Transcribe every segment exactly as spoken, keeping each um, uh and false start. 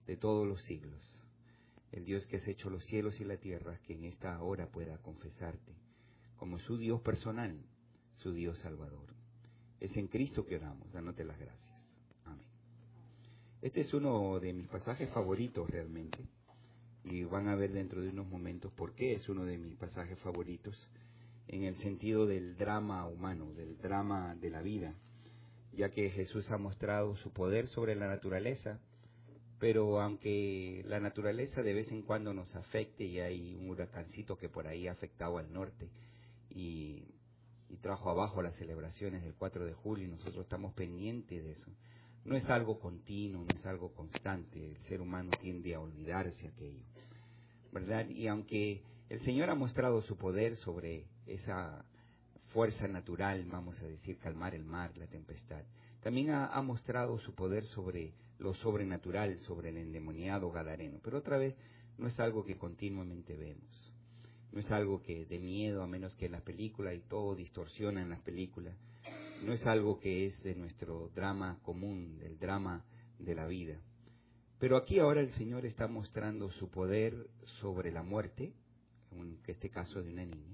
de todos los siglos, el Dios que has hecho los cielos y la tierra, que en esta hora pueda confesarte como su Dios personal, su Dios Salvador. Es en Cristo que oramos, dándote las gracias. Amén. Este es uno de mis pasajes favoritos realmente, y van a ver dentro de unos momentos por qué es uno de mis pasajes favoritos, en el sentido del drama humano, del drama de la vida, ya que Jesús ha mostrado su poder sobre la naturaleza, pero aunque la naturaleza de vez en cuando nos afecte, y hay un huracancito que por ahí ha afectado al norte y, y trajo abajo las celebraciones del cuatro de julio, y nosotros estamos pendientes de eso. No es algo continuo, no es algo constante, el ser humano tiende a olvidarse aquello, ¿verdad? Y aunque el Señor ha mostrado su poder sobre esa fuerza natural, vamos a decir, calmar el mar, la tempestad, también ha, ha mostrado su poder sobre lo sobrenatural, sobre el endemoniado gadareno. Pero otra vez, no es algo que continuamente vemos, no es algo que de miedo, a menos que en las películas, y todo distorsiona en las películas, no es algo que es de nuestro drama común, del drama de la vida. Pero aquí ahora el Señor está mostrando su poder sobre la muerte, en este caso de una niña.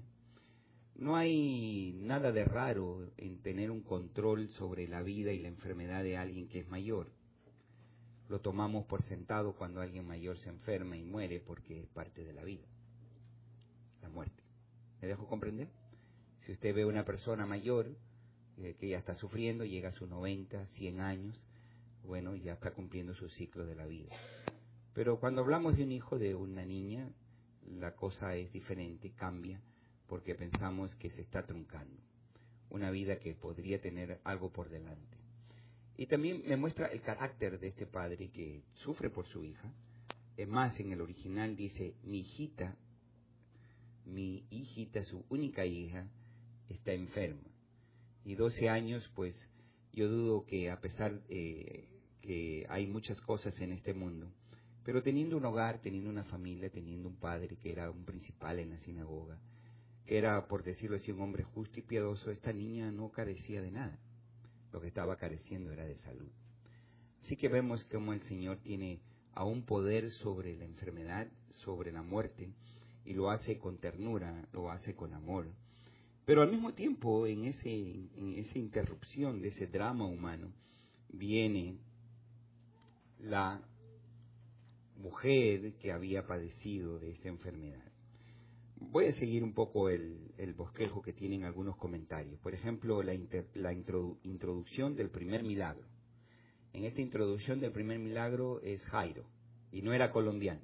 No hay nada de raro en tener un control sobre la vida y la enfermedad de alguien que es mayor. Lo tomamos por sentado cuando alguien mayor se enferma y muere, porque es parte de la vida, la muerte. ¿Me dejo comprender? Si usted ve a una persona mayor eh, que ya está sufriendo, llega a sus noventa, cien años, bueno, ya está cumpliendo su ciclo de la vida. Pero cuando hablamos de un hijo, de una niña, la cosa es diferente, cambia, porque pensamos que se está truncando una vida que podría tener algo por delante. Y también me muestra el carácter de este padre que sufre por su hija. Es más, en el original dice, mi hijita, mi hijita, su única hija, está enferma. Y doce años, pues, yo dudo que a pesar eh, que hay muchas cosas en este mundo, pero teniendo un hogar, teniendo una familia, teniendo un padre que era un principal en la sinagoga, que era, por decirlo así, un hombre justo y piadoso, esta niña no carecía de nada. Lo que estaba careciendo era de salud. Así que vemos cómo el Señor tiene aún poder sobre la enfermedad, sobre la muerte, y lo hace con ternura, lo hace con amor. Pero al mismo tiempo, en, ese, en esa interrupción de ese drama humano, viene la mujer que había padecido de esta enfermedad. Voy a seguir un poco el, el bosquejo que tienen algunos comentarios. Por ejemplo, la, inter, la introdu, introducción del primer milagro. En esta introducción del primer milagro es Jairo, y no era colombiano.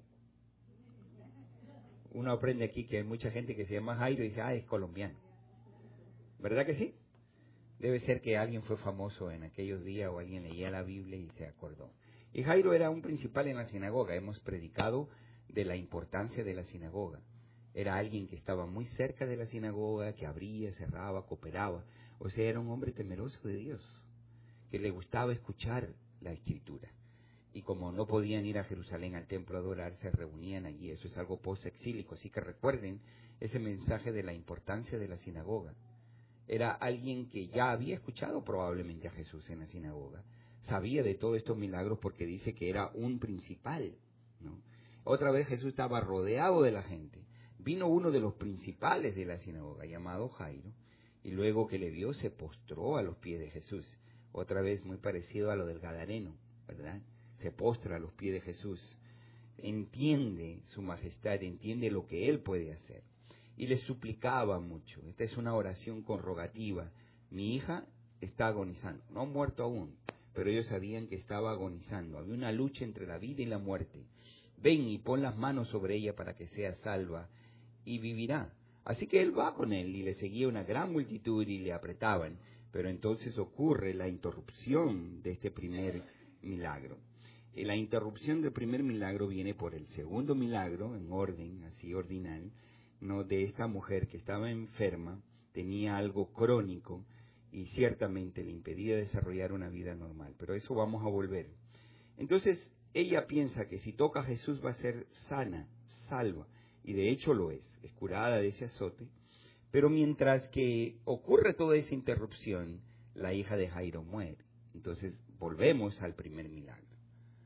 Uno aprende aquí que hay mucha gente que se llama Jairo y dice, ah, es colombiano. ¿Verdad que sí? Debe ser que alguien fue famoso en aquellos días o alguien leía la Biblia y se acordó. Y Jairo era un principal en la sinagoga. Hemos predicado de la importancia de la sinagoga. Era alguien que estaba muy cerca de la sinagoga, que abría, cerraba, cooperaba. O sea, era un hombre temeroso de Dios, que le gustaba escuchar la Escritura. Y como no podían ir a Jerusalén al templo a adorar, se reunían allí. Eso es algo post-exílico. Así que recuerden ese mensaje de la importancia de la sinagoga. Era alguien que ya había escuchado probablemente a Jesús en la sinagoga. Sabía de todos estos milagros porque dice que era un principal, ¿no? Otra vez Jesús estaba rodeado de la gente. Vino uno de los principales de la sinagoga, llamado Jairo, y luego que le vio se postró a los pies de Jesús. Otra vez muy parecido a lo del gadareno, ¿verdad? Se postra a los pies de Jesús. Entiende su majestad, entiende lo que él puede hacer. Y le suplicaba mucho. Esta es una oración con rogativa. Mi hija está agonizando, no ha muerto aún, pero ellos sabían que estaba agonizando. Había una lucha entre la vida y la muerte. Ven y pon las manos sobre ella para que sea salva y vivirá. Así que él va con él y le seguía una gran multitud y le apretaban. Pero entonces ocurre la interrupción de este primer milagro. Y la interrupción del primer milagro viene por el segundo milagro, en orden, así ordinal, ¿no? De esta mujer que estaba enferma, tenía algo crónico y ciertamente le impedía desarrollar una vida normal. Pero eso vamos a volver. Entonces, ella piensa que si toca a Jesús va a ser sana, salva, y de hecho lo es, es curada de ese azote. Pero mientras que ocurre toda esa interrupción, la hija de Jairo muere. Entonces volvemos al primer milagro.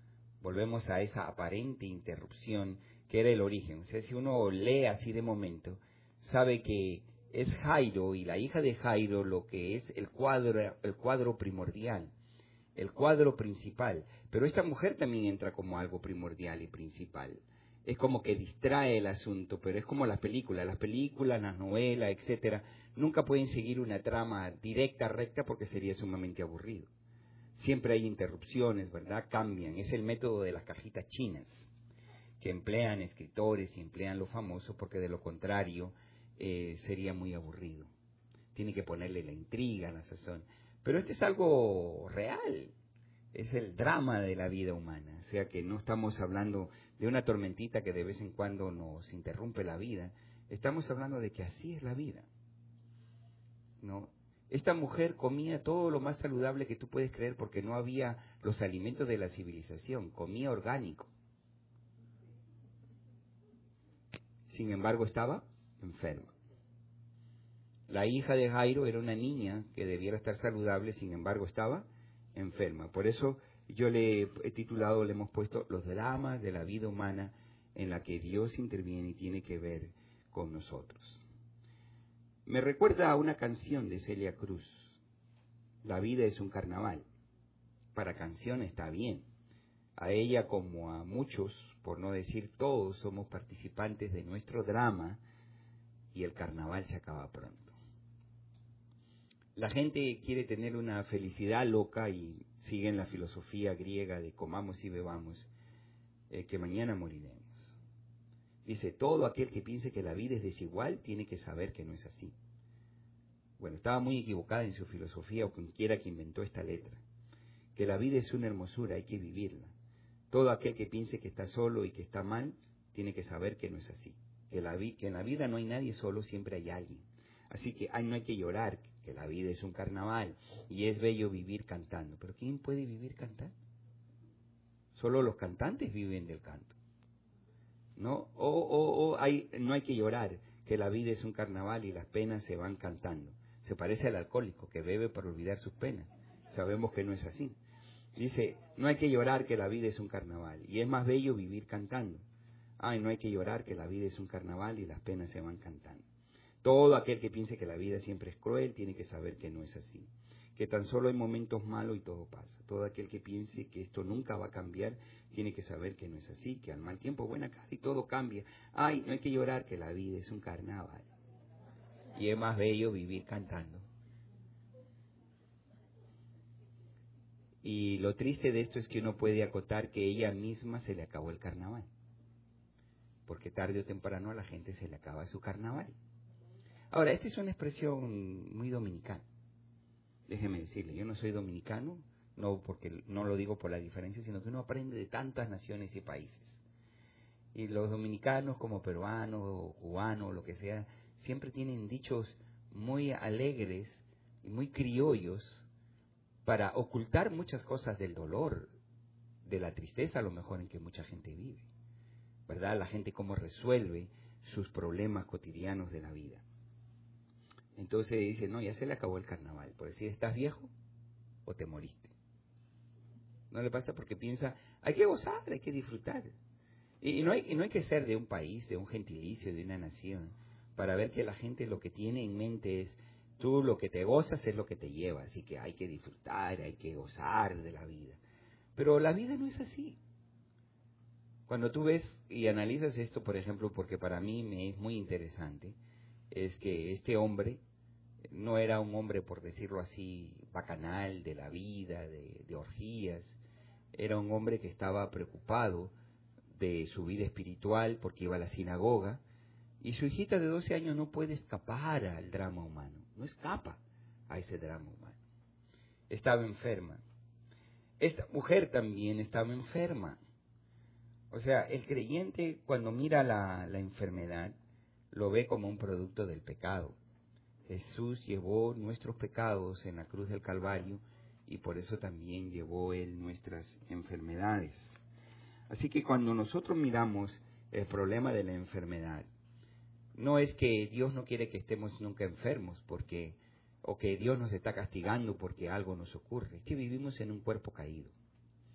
Volvemos a esa aparente interrupción que era el origen. O sea, si uno lee así de momento, sabe que es Jairo y la hija de Jairo lo que es el cuadro, el cuadro primordial, el cuadro principal. Pero esta mujer también entra como algo primordial y principal. Es como que distrae el asunto, pero es como las películas. Las películas, las novelas, etcétera, nunca pueden seguir una trama directa, recta, porque sería sumamente aburrido. Siempre hay interrupciones, ¿verdad? Cambian. Es el método de las cajitas chinas, que emplean escritores y emplean lo famoso, porque de lo contrario eh, sería muy aburrido. Tiene que ponerle la intriga, la sazón. Pero este es algo real. Es el drama de la vida humana. O sea que no estamos hablando de una tormentita que de vez en cuando nos interrumpe la vida. Estamos hablando de que así es la vida, ¿no? Esta mujer comía todo lo más saludable que tú puedes creer, porque no había los alimentos de la civilización, comía orgánico. Sin embargo, estaba enferma. La hija de Jairo era una niña que debiera estar saludable, sin embargo, estaba enferma. Por eso yo le he titulado, le hemos puesto los dramas de la vida humana en la que Dios interviene y tiene que ver con nosotros. Me recuerda a una canción de Celia Cruz. La vida es un carnaval. Para canción está bien. A ella, como a muchos, por no decir todos, somos participantes de nuestro drama y el carnaval se acaba pronto. La gente quiere tener una felicidad loca y sigue en la filosofía griega de comamos y bebamos, eh, que mañana moriremos. Dice, todo aquel que piense que la vida es desigual tiene que saber que no es así. Bueno, estaba muy equivocada en su filosofía, o quien quiera que inventó esta letra. Que la vida es una hermosura, hay que vivirla. Todo aquel que piense que está solo y que está mal, tiene que saber que no es así. Que, la vi, que en la vida no hay nadie solo, siempre hay alguien. Así que ay, no hay que llorar, que la vida es un carnaval y es bello vivir cantando. ¿Pero quién puede vivir cantando? Solo los cantantes viven del canto, ¿no? O, o, o hay, no hay que llorar, que la vida es un carnaval y las penas se van cantando. Se parece al alcohólico que bebe para olvidar sus penas. Sabemos que no es así. Dice, no hay que llorar, que la vida es un carnaval y es más bello vivir cantando. Ay, no hay que llorar, que la vida es un carnaval y las penas se van cantando. Todo aquel que piense que la vida siempre es cruel tiene que saber que no es así, que tan solo hay momentos malos y todo pasa. Todo aquel que piense que esto nunca va a cambiar tiene que saber que no es así, que al mal tiempo buena cara y todo cambia. Ay, no hay que llorar, que la vida es un carnaval y es más bello vivir cantando. Y lo triste de esto es que uno puede acotar que ella misma se le acabó el carnaval, porque tarde o temprano a la gente se le acaba su carnaval. Ahora, esta es una expresión muy dominicana. Déjeme decirle, yo no soy dominicano, no porque no lo digo por la diferencia, sino que uno aprende de tantas naciones y países. Y los dominicanos, como peruanos o cubanos, lo que sea, siempre tienen dichos muy alegres y muy criollos para ocultar muchas cosas del dolor, de la tristeza a lo mejor en que mucha gente vive, ¿verdad? La gente cómo resuelve sus problemas cotidianos de la vida. Entonces dice, no, ya se le acabó el carnaval, por decir, ¿estás viejo o te moriste? No le pasa porque piensa, hay que gozar, hay que disfrutar. Y, y, no hay, y no hay que ser de un país, de un gentilicio, de una nación, para ver que la gente lo que tiene en mente es, tú lo que te gozas es lo que te lleva, así que hay que disfrutar, hay que gozar de la vida. Pero la vida no es así. Cuando tú ves y analizas esto, por ejemplo, porque para mí me es muy interesante, es que este hombre no era un hombre, por decirlo así, bacanal de la vida, de, de orgías. Era un hombre que estaba preocupado de su vida espiritual porque iba a la sinagoga, y su hijita de doce años no puede escapar al drama humano, no escapa a ese drama humano. Estaba enferma. Esta mujer también estaba enferma. O sea, el creyente cuando mira la, la enfermedad, lo ve como un producto del pecado. Jesús llevó nuestros pecados en la cruz del Calvario y por eso también llevó Él nuestras enfermedades. Así que cuando nosotros miramos el problema de la enfermedad, no es que Dios no quiere que estemos nunca enfermos, porque o que Dios nos está castigando porque algo nos ocurre. Es que vivimos en un cuerpo caído.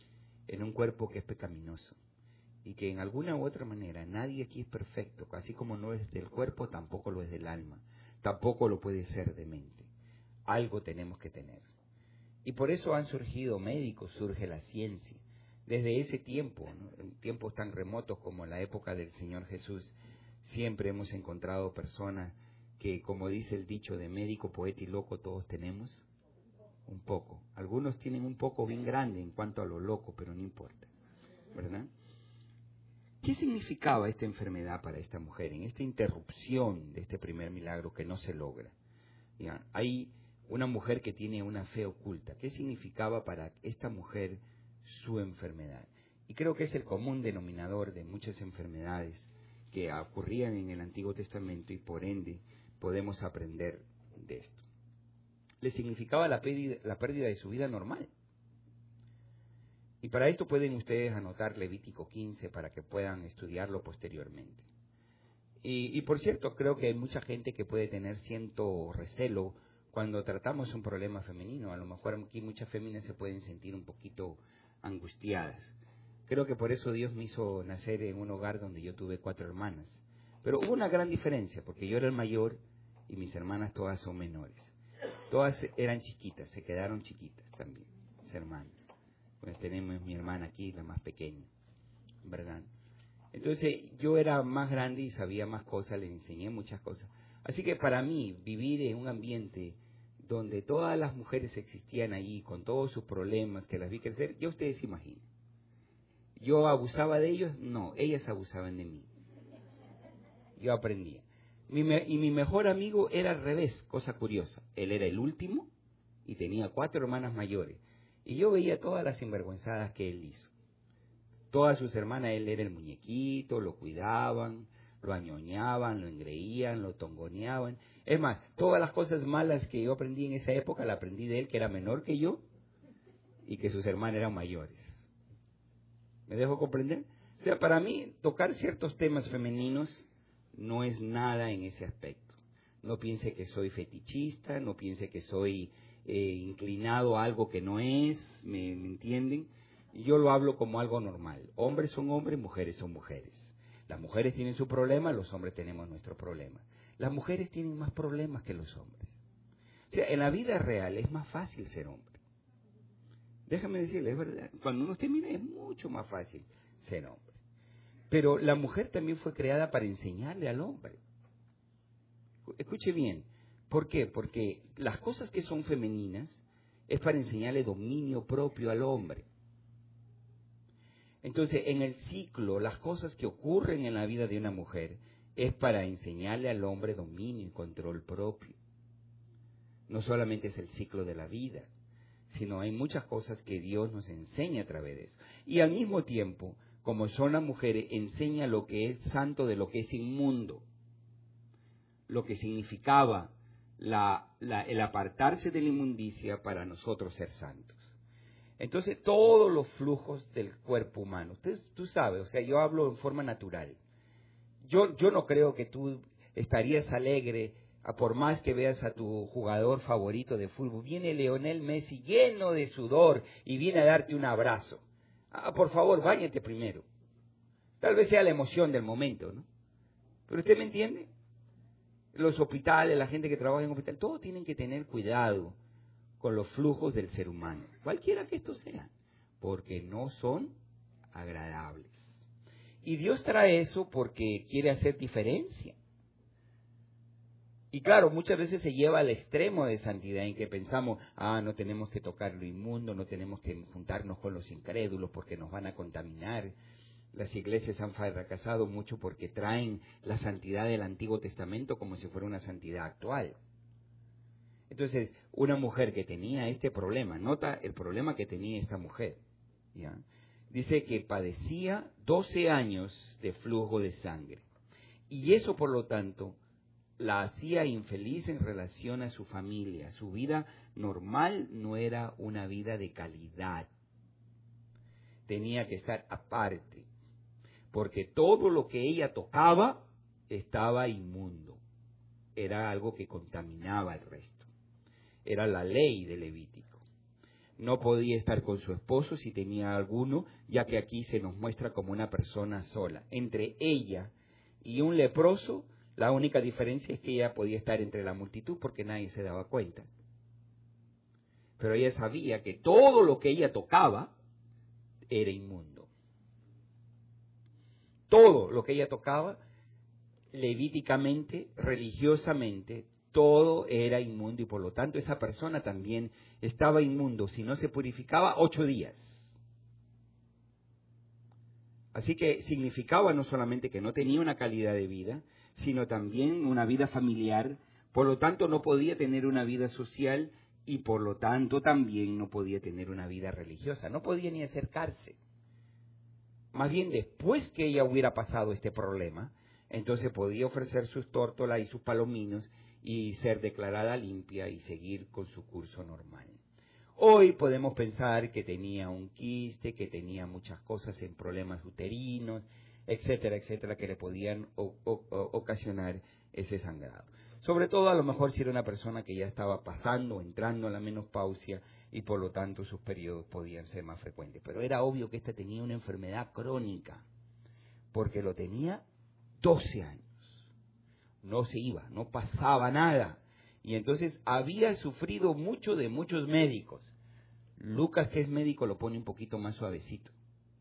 en un cuerpo que es pecaminoso. Y que en alguna u otra manera nadie aquí es perfecto, así como no es del cuerpo, tampoco lo es del alma, tampoco lo puede ser de mente. Algo tenemos que tener. Y por eso han surgido médicos, surge la ciencia. Desde ese tiempo, ¿no? En tiempos tan remotos como la época del Señor Jesús, siempre hemos encontrado personas que, como dice el dicho de médico, poeta y loco, todos tenemos un poco. Algunos tienen un poco bien grande en cuanto a lo loco, pero no importa, ¿verdad? ¿Qué significaba esta enfermedad para esta mujer, en esta interrupción de este primer milagro que no se logra? ¿Ya? Hay una mujer que tiene una fe oculta. ¿Qué significaba para esta mujer su enfermedad? Y creo que es el común denominador de muchas enfermedades que ocurrían en el Antiguo Testamento y por ende podemos aprender de esto. Le significaba la pérdida, la pérdida de su vida normal. Y para esto pueden ustedes anotar Levítico quince para que puedan estudiarlo posteriormente. Y, y por cierto, creo que hay mucha gente que puede tener cierto recelo cuando tratamos un problema femenino. A lo mejor aquí muchas féminas se pueden sentir un poquito angustiadas. Creo que por eso Dios me hizo nacer en un hogar donde yo tuve cuatro hermanas. Pero hubo una gran diferencia, porque yo era el mayor y mis hermanas todas son menores. Todas eran chiquitas, se quedaron chiquitas también, mis hermanas. Pues tenemos mi hermana aquí, la más pequeña, ¿verdad? Entonces yo era más grande y sabía más cosas, le enseñé muchas cosas. Así que para mí, vivir en un ambiente donde todas las mujeres existían ahí, con todos sus problemas, que las vi crecer, ya ustedes se imaginan. ¿Yo abusaba de ellos? No, ellas abusaban de mí. Yo aprendía. Mi me, y mi mejor amigo era al revés, cosa curiosa. Él era el último y tenía cuatro hermanas mayores. Y yo veía todas las sinvergüenzadas que él hizo. Todas sus hermanas, él era el muñequito, lo cuidaban, lo añoñaban, lo engreían, lo tongoneaban. Es más, todas las cosas malas que yo aprendí en esa época, la aprendí de él, que era menor que yo, y que sus hermanas eran mayores. ¿Me dejo comprender? O sea, para mí, tocar ciertos temas femeninos no es nada en ese aspecto. No piense que soy fetichista, no piense que soy eh, inclinado a algo que no es, ¿me, me entienden? Yo lo hablo como algo normal. Hombres son hombres, mujeres son mujeres. Las mujeres tienen su problema, los hombres tenemos nuestro problema. Las mujeres tienen más problemas que los hombres. O sea, en la vida real es más fácil ser hombre. Déjame decirle, es verdad. Cuando uno termina es mucho más fácil ser hombre. Pero la mujer también fue creada para enseñarle al hombre. Escuche bien. ¿Por qué? Porque las cosas que son femeninas es para enseñarle dominio propio al hombre. Entonces, en el ciclo, las cosas que ocurren en la vida de una mujer es para enseñarle al hombre dominio y control propio. No solamente es el ciclo de la vida, sino hay muchas cosas que Dios nos enseña a través de eso. Y al mismo tiempo, como son las mujeres, enseña lo que es santo de lo que es inmundo, lo que significaba la, la, el apartarse de la inmundicia para nosotros ser santos. Entonces, todos los flujos del cuerpo humano, usted, tú sabes, o sea, yo hablo en forma natural. Yo, yo no creo que tú estarías alegre, a por más que veas a tu jugador favorito de fútbol. Viene Lionel Messi lleno de sudor y viene a darte un abrazo. Ah, por favor, báñate primero. Tal vez sea la emoción del momento, ¿no? Pero usted me entiende. Los hospitales, la gente que trabaja en hospital, todos tienen que tener cuidado con los flujos del ser humano, cualquiera que estos sean, porque no son agradables. Y Dios trae eso porque quiere hacer diferencia. Y claro, muchas veces se lleva al extremo de santidad en que pensamos, ah, no tenemos que tocar lo inmundo, no tenemos que juntarnos con los incrédulos porque nos van a contaminar. Las iglesias han fracasado mucho porque traen la santidad del Antiguo Testamento como si fuera una santidad actual. Entonces, una mujer que tenía este problema, nota el problema que tenía esta mujer, ¿ya? Dice que padecía doce años de flujo de sangre. Y eso, por lo tanto, la hacía infeliz en relación a su familia. Su vida normal no era una vida de calidad. Tenía que estar aparte, porque todo lo que ella tocaba estaba inmundo. Era algo que contaminaba al resto. Era la ley de Levítico. no podía estar con su esposo si tenía alguno, ya que aquí se nos muestra como una persona sola. Entre ella y un leproso, la única diferencia es que ella podía estar entre la multitud porque nadie se daba cuenta. Pero ella sabía que todo lo que ella tocaba era inmundo. Todo lo que ella tocaba, levíticamente, religiosamente, todo era inmundo y por lo tanto esa persona también estaba inmundo si no se purificaba ocho días. Así que significaba no solamente que no tenía una calidad de vida, sino también una vida familiar, por lo tanto no podía tener una vida social y por lo tanto también no podía tener una vida religiosa, no podía ni acercarse. Más bien después que ella hubiera pasado este problema, entonces podía ofrecer sus tórtolas y sus palominos y ser declarada limpia y seguir con su curso normal. Hoy podemos pensar que tenía un quiste, que tenía muchas cosas en problemas uterinos, etcétera, etcétera, que le podían o, o, o, ocasionar ese sangrado. Sobre todo a lo mejor si era una persona que ya estaba pasando o entrando a la menopausia y por lo tanto sus periodos podían ser más frecuentes. Pero era obvio que esta tenía una enfermedad crónica, porque lo tenía doce años. No se iba, no pasaba nada. Y entonces había sufrido mucho de muchos médicos. Lucas, que es médico, lo pone un poquito más suavecito.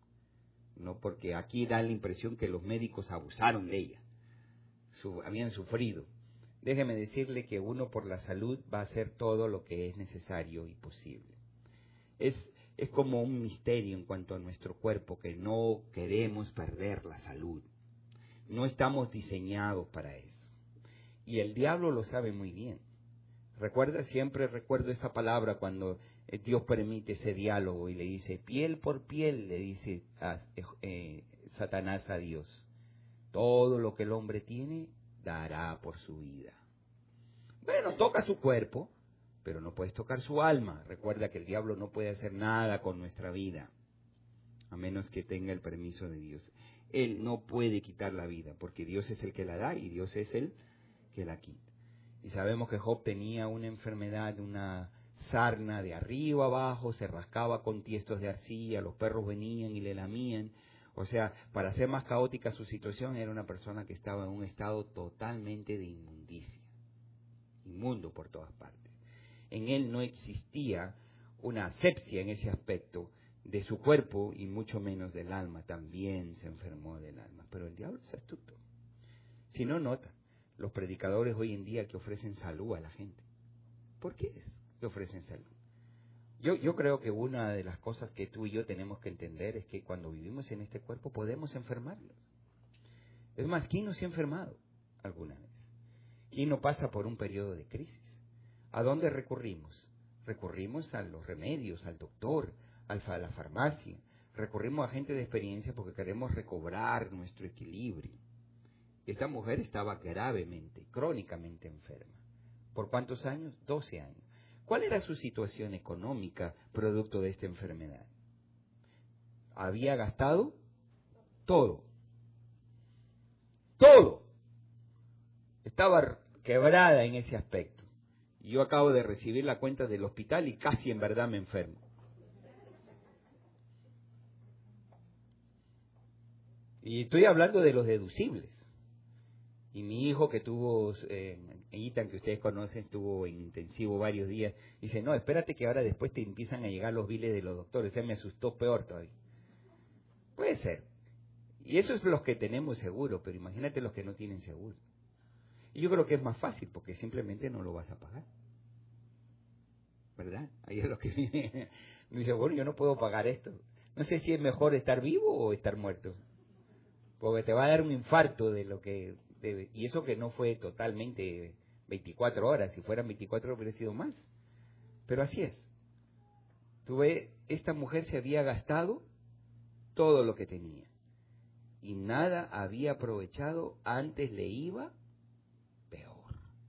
No, porque aquí da la impresión que los médicos abusaron de ella. Su, habían sufrido. Déjeme decirle que uno por la salud va a hacer todo lo que es necesario y posible. Es, es como un misterio en cuanto a nuestro cuerpo, que no queremos perder la salud. No estamos diseñados para eso. Y el diablo lo sabe muy bien. Recuerda, siempre recuerdo esa palabra cuando Dios permite ese diálogo y le dice, piel por piel, le dice a, eh, Satanás a Dios, todo lo que el hombre tiene, dará por su vida. Bueno, toca su cuerpo, pero no puedes tocar su alma. Recuerda que el diablo no puede hacer nada con nuestra vida, a menos que tenga el permiso de Dios. Él no puede quitar la vida, porque Dios es el que la da y Dios es el que la quita. Y sabemos que Job tenía una enfermedad, una sarna de arriba abajo, se rascaba con tiestos de arcilla, los perros venían y le lamían. O sea, para hacer más caótica su situación, era una persona que estaba en un estado totalmente de inmundicia, inmundo por todas partes. En él no existía una asepsia en ese aspecto de su cuerpo y mucho menos del alma. También se enfermó del alma. Pero el diablo es astuto. Si no nota, los predicadores hoy en día que ofrecen salud a la gente. ¿Por qué es que ofrecen salud? Yo, yo creo que una de las cosas que tú y yo tenemos que entender es que cuando vivimos en este cuerpo podemos enfermarnos. Es más, ¿quién no se ha enfermado alguna vez? ¿Quién no pasa por un periodo de crisis? ¿A dónde recurrimos? Recurrimos a los remedios, al doctor, a la farmacia. Recurrimos a gente de experiencia porque queremos recobrar nuestro equilibrio. Esta mujer estaba gravemente, crónicamente enferma. ¿Por cuántos años? doce años. ¿Cuál era su situación económica producto de esta enfermedad? Había gastado todo. Todo. Estaba quebrada en ese aspecto. Y yo acabo de recibir la cuenta del hospital y casi en verdad me enfermo. Y estoy hablando de los deducibles. Y mi hijo que tuvo, eh, Ethan, que ustedes conocen, estuvo en intensivo varios días, dice, no, espérate que ahora después te empiezan a llegar los biles de los doctores. Él me asustó peor todavía. Puede ser. Y eso es los que tenemos seguro, pero imagínate los que no tienen seguro. Y yo creo que es más fácil, porque simplemente no lo vas a pagar. ¿Verdad? Ahí es lo que viene. Me dice, bueno, yo no puedo pagar esto. No sé si es mejor estar vivo o estar muerto. Porque te va a dar un infarto de lo que... De, y eso que no fue totalmente veinticuatro horas. Si fueran veinticuatro horas hubiera sido más. Pero así es. Tú ves, esta mujer se había gastado todo lo que tenía. Y nada había aprovechado, antes le iba peor.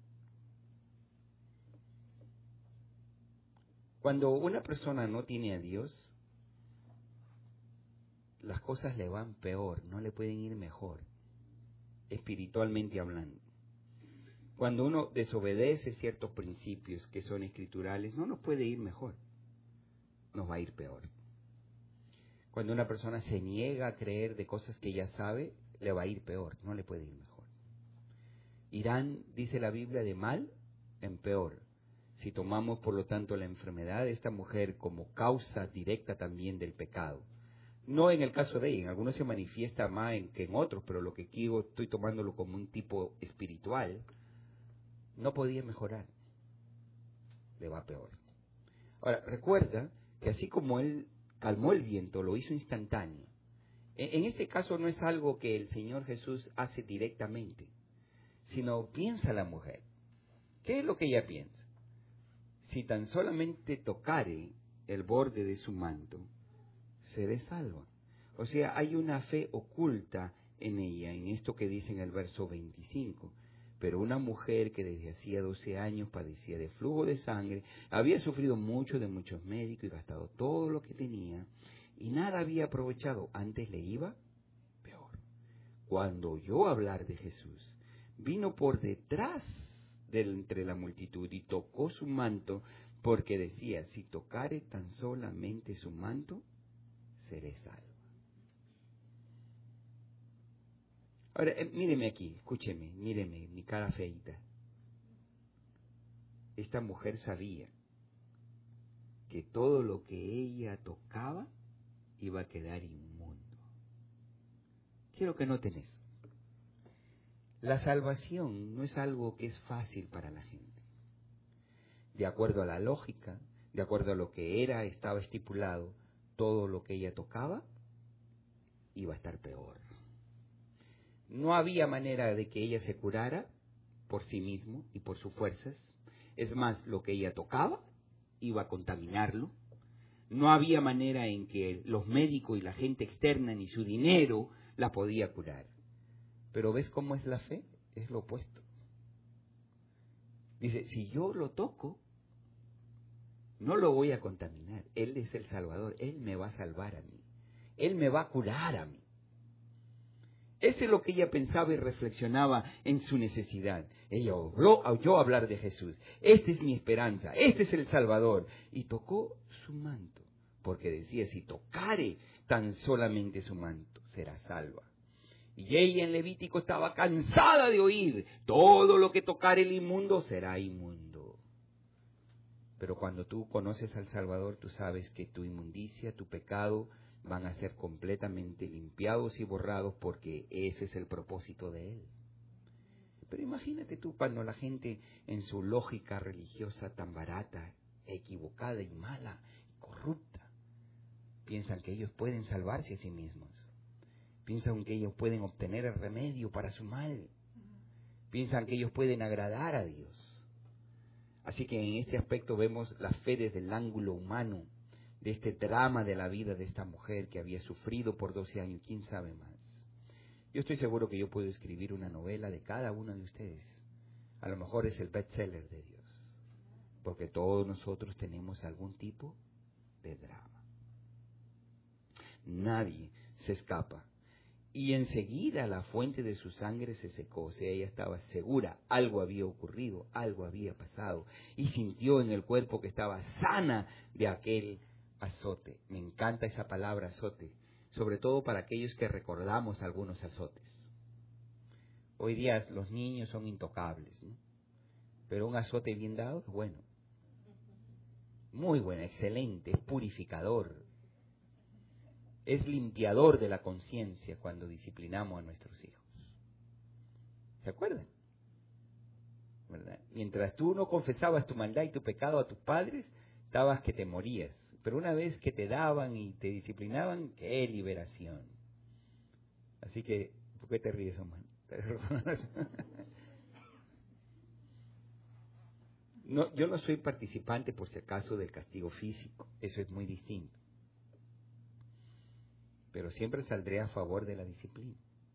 Cuando una persona no tiene a Dios, las cosas le van peor, no le pueden ir mejor, espiritualmente hablando. Cuando uno desobedece ciertos principios que son escriturales, no nos puede ir mejor. nos va a ir peor. Cuando una persona se niega a creer de cosas que ella sabe, le va a ir peor, no le puede ir mejor. Irán, dice la Biblia, de mal en peor. Si tomamos, por lo tanto, la enfermedad de esta mujer como causa directa también del pecado. No en el caso de ella, en algunos se manifiesta más en, que en otros, pero lo que aquí estoy tomándolo como un tipo espiritual, no podía mejorar. Le va peor. Ahora, recuerda que así como él calmó el viento, lo hizo instantáneo. En este caso no es algo que el Señor Jesús hace directamente, sino piensa la mujer. ¿Qué es lo que ella piensa? Si tan solamente tocare el borde de su manto, seré salva. O sea, hay una fe oculta en ella, en esto que dice en el verso veinticinco. Pero una mujer que desde hacía doce años padecía de flujo de sangre, había sufrido mucho de muchos médicos y gastado todo lo que tenía, y nada había aprovechado, antes le iba peor. Cuando oyó hablar de Jesús, vino por detrás de entre la multitud y tocó su manto, porque decía, si tocare tan solamente su manto, seré salva. Ahora, eh, míreme aquí, escúcheme, míreme, mi cara feita. Esta mujer sabía que todo lo que ella tocaba iba a quedar inmundo. Quiero que noten eso. La salvación no es algo que es fácil para la gente. De acuerdo a la lógica, de acuerdo a lo que era, estaba estipulado, todo lo que ella tocaba iba a estar peor. No había manera de que ella se curara por sí mismo y por sus fuerzas. Es más, lo que ella tocaba iba a contaminarlo. No había manera en que los médicos y la gente externa ni su dinero la podía curar. Pero ¿ves cómo es la fe? Es lo opuesto. Dice, si yo lo toco, no lo voy a contaminar. Él es el Salvador. Él me va a salvar a mí. Él me va a curar a mí. Eso es lo que ella pensaba y reflexionaba en su necesidad. Ella oyó, oyó hablar de Jesús. Esta es mi esperanza, este es el Salvador. Y tocó su manto, porque decía, si tocare tan solamente su manto, será salva. Y ella en Levítico estaba cansada de oír, todo lo que tocare el inmundo será inmundo. Pero cuando tú conoces al Salvador, tú sabes que tu inmundicia, tu pecado, van a ser completamente limpiados y borrados porque ese es el propósito de Él. Pero imagínate tú cuando la gente en su lógica religiosa tan barata, equivocada y mala, corrupta, piensan que ellos pueden salvarse a sí mismos. Piensan que ellos pueden obtener el remedio para su mal. Piensan que ellos pueden agradar a Dios. Así que en este aspecto vemos la fe desde el ángulo humano, de este drama de la vida de esta mujer que había sufrido por doce años, quién sabe más. Yo estoy seguro que yo puedo escribir una novela de cada uno de ustedes. A lo mejor es el bestseller de Dios, porque todos nosotros tenemos algún tipo de drama. Nadie se escapa. Y enseguida la fuente de su sangre se secó, o sea, ella estaba segura, algo había ocurrido, algo había pasado, y sintió en el cuerpo que estaba sana de aquel azote. Me encanta esa palabra azote, sobre todo para aquellos que recordamos algunos azotes. Hoy día los niños son intocables, ¿no? Pero un azote bien dado es bueno. Muy bueno, excelente, es purificador. Es limpiador de la conciencia cuando disciplinamos a nuestros hijos. ¿Se acuerdan? ¿Verdad? Mientras tú no confesabas tu maldad y tu pecado a tus padres, estabas que te morías. Pero una vez que te daban y te disciplinaban, ¡qué liberación! Así que, ¿por qué te ríes, hermano? No, yo no soy participante, por si acaso, del castigo físico. Eso es muy distinto. Pero siempre saldré a favor de la disciplina.